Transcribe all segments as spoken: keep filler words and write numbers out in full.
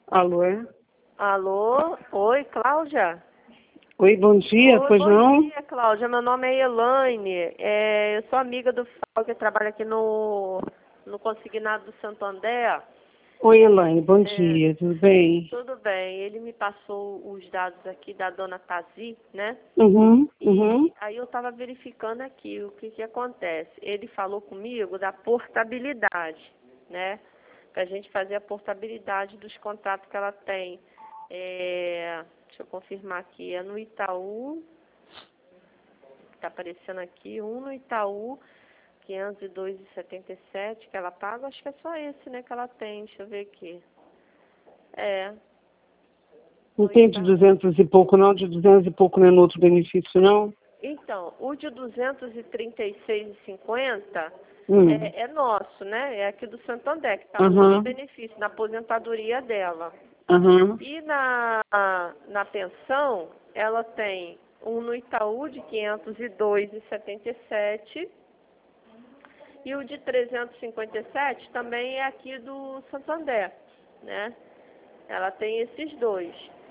Alô, é? Alô? Oi, Cláudia? Oi, bom dia, Oi, pois bom não? dia, Cláudia. Meu nome é Elaine. É, eu sou amiga do Fábio, que trabalha aqui no, no Consignado do Santo André. Oi, Elaine, bom É, dia, tudo bem? tudo bem. Ele me passou os dados aqui da dona Tazi, né? Uhum, uhum. E aí eu estava verificando aqui o que, que acontece. Ele falou comigo da portabilidade, né? Para a gente fazer a portabilidade dos contratos que ela tem. É, deixa eu confirmar aqui, é no Itaú, está aparecendo aqui, um no Itaú, quinhentos e dois vírgula setenta e sete que ela paga, acho que é só esse, né, que ela tem, deixa eu ver aqui. É, Não no tem de Itaú. duzentos e pouco, não? De duzentos e pouco não é no outro benefício, não? Então, o de duzentos e trinta e seis e cinquenta Hum. é, é nosso, né? É aqui do Santander, que está no Aham, benefício, na aposentadoria dela. aham. E na, na pensão, ela tem um no Itaú de quinhentos e dois vírgula setenta e sete e o de trezentos e cinquenta e sete também é aqui do Santander, né? Ela tem esses dois.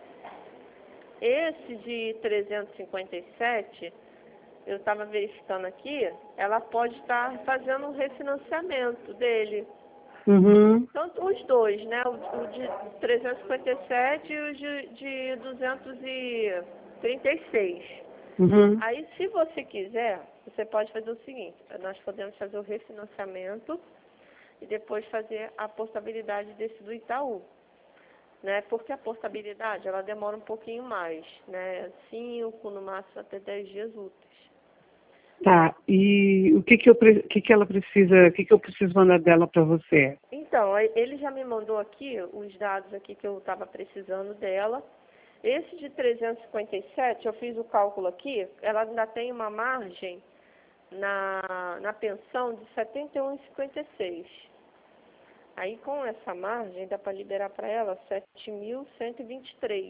Esse de trezentos e cinquenta e sete, eu estava verificando aqui, ela pode estar fazendo um refinanciamento dele. Uhum. Tanto os dois, né? O, o de trezentos e cinquenta e sete e o de, de duzentos e trinta e seis. Uhum. Aí, se você quiser, você pode fazer o seguinte, nós podemos fazer o refinanciamento e depois fazer a portabilidade desse do Itaú, né? Porque a portabilidade, ela demora um pouquinho mais, né? Cinco, no máximo até dez dias úteis. Tá, e o que que, eu, pre- o que que ela precisa, o que que eu preciso mandar dela para você? Então, aí ele já me mandou aqui os dados aqui que eu estava precisando dela. Esse de trezentos e cinquenta e sete, eu fiz o cálculo aqui, ela ainda tem uma margem na, na pensão de setenta e um vírgula cinquenta e seis. Aí, com essa margem, dá para liberar para ela sete mil cento e vinte e três.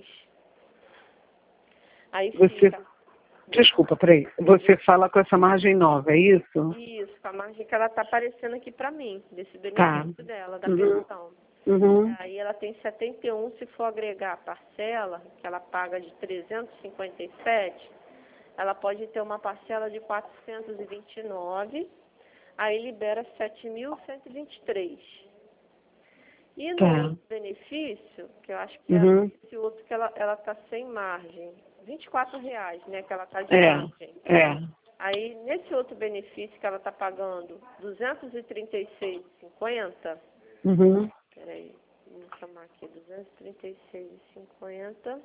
Aí Você, fica desculpa, peraí, você fala com essa margem nova, é isso? isso, a margem que ela está aparecendo aqui para mim, desse Tá. benefício dela, da Uhum. pensão. Uhum. Aí ela tem setenta e um, se for agregar a parcela, que ela paga de trezentos e cinquenta e sete, ela pode ter uma parcela de quatrocentos e vinte e nove, aí libera sete mil cento e vinte e três. E no Tá. outro benefício, que eu acho que é Uhum. esse outro que ela ela está sem margem, vinte e quatro reais, né, que ela está de É, margem. é. Aí, nesse outro benefício que ela está pagando duzentos e trinta e seis vírgula cinquenta, Uhum. peraí, vamos chamar aqui, duzentos e trinta e seis vírgula cinquenta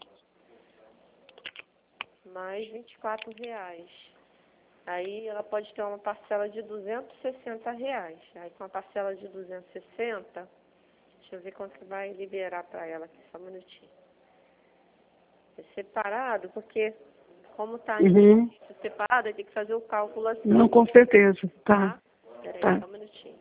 mais vinte e quatro reais. Aí ela pode ter uma parcela de duzentos e sessenta reais. Aí com a parcela de duzentos e sessenta, deixa eu ver quanto que vai liberar para ela aqui, só um minutinho. É separado, porque como está em Uhum. benefício separado, tem que fazer o cálculo assim, Não, com certeza. Tá, tá? Peraí, tá. só um minutinho.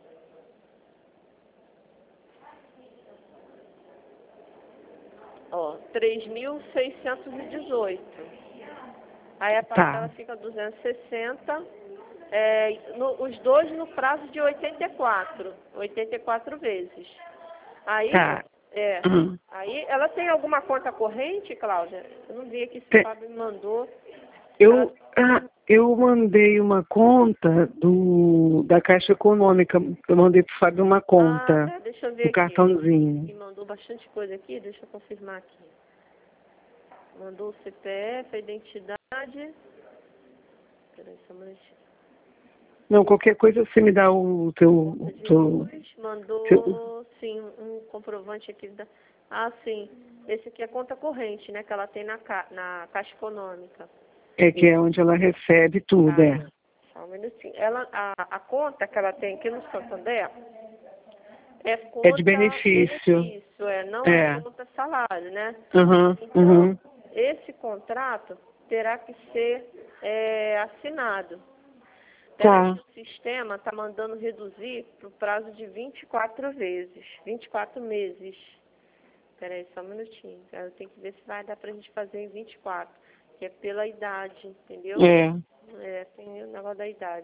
Ó, três mil seiscentos e dezoito. Aí a parcela Tá, fica duzentos e sessenta, é, no- os dois no prazo de oitenta e quatro, oitenta e quatro vezes. Aí, tá. é, Uhum. aí ela tem alguma conta corrente, Cláudia? Eu não vi aqui se o Tem- Fábio me mandou. Ela, Eu, ah, eu mandei uma conta do, da Caixa Econômica. Eu mandei para o Fábio uma ah, conta, é, deixa eu ver o aqui. Me cartãozinho. mandou bastante coisa aqui, deixa eu confirmar aqui. Mandou o C P F, a identidade. Peraí, só um minutinho. Não, qualquer coisa você me dá o teu, o Conta de teu, luz, teu- mandou, sim, um comprovante aqui da... Ah, sim, esse aqui é conta corrente, né, que ela tem na, ca... na Caixa Econômica. é que é onde ela recebe tudo, Tá, é. só um minutinho. Ela, a, a conta que ela tem aqui no Santander é É de conta benefício. benefício, é, não é É. conta salário, né? Uhum, Então, uhum. esse contrato terá que ser é, assinado. Peraí, Tá. que o sistema está mandando reduzir para o prazo de vinte e quatro vezes, vinte e quatro meses. Peraí, só um minutinho. Eu tenho que ver se vai dar para a gente fazer em vinte e quatro, que é pela idade, entendeu? É. É, tem o negócio da idade.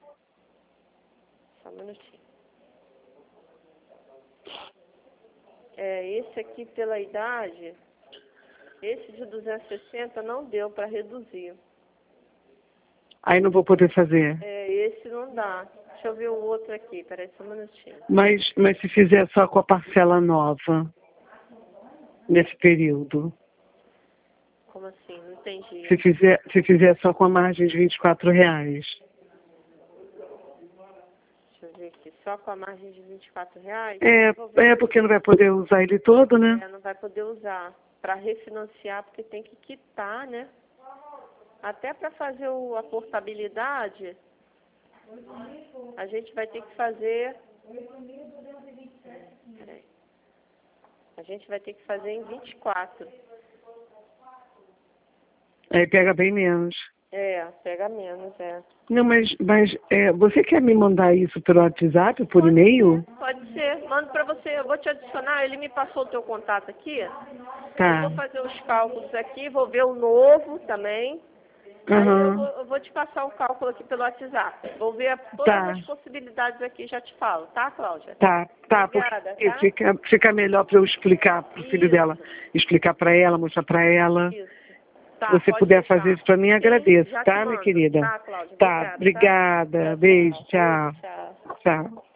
Só um minutinho. É, esse aqui pela idade, esse de duzentos e sessenta não deu para reduzir. Aí não vou poder fazer. É, esse não dá. Deixa eu ver o outro aqui, peraí só um minutinho. Mas, mas se fizer só com a parcela nova, nesse período? Como assim? Não entendi. Se fizer, se fizer só com a margem de vinte e quatro reais. Deixa eu ver aqui, só com a margem de vinte e quatro reais? É, é porque não vai poder usar ele todo, né? É, não vai poder usar. Para refinanciar, porque tem que quitar, né? Até para fazer o, a portabilidade, a gente vai ter que fazer... Peraí. A gente vai ter que fazer em vinte e quatro. Aí pega bem menos. É, pega menos, é. Não, mas, mas é, você quer me mandar isso pelo WhatsApp, por Pode e-mail? ser, pode ser. Mando para você, eu vou te adicionar, ele me passou o teu contato aqui. Tá. Eu vou fazer os cálculos aqui, vou ver o novo também. Aí eu Uhum. vou, eu vou te passar o cálculo aqui pelo WhatsApp. Vou ver todas Tá. as possibilidades aqui e já te falo, tá, Cláudia? Tá, tá, Obrigada, porque tá? fica, fica melhor para eu explicar pro filho Isso. dela, explicar para ela, mostrar para ela. Isso. Tá, Se você pode puder deixar. fazer isso para mim, Sim, agradeço, já te tá, minha mando. querida? Tá, Cláudia? Tá, Obrigada, tá? obrigada. Tchau, Beijo, tchau. tchau. Beijo, tchau. Tchau.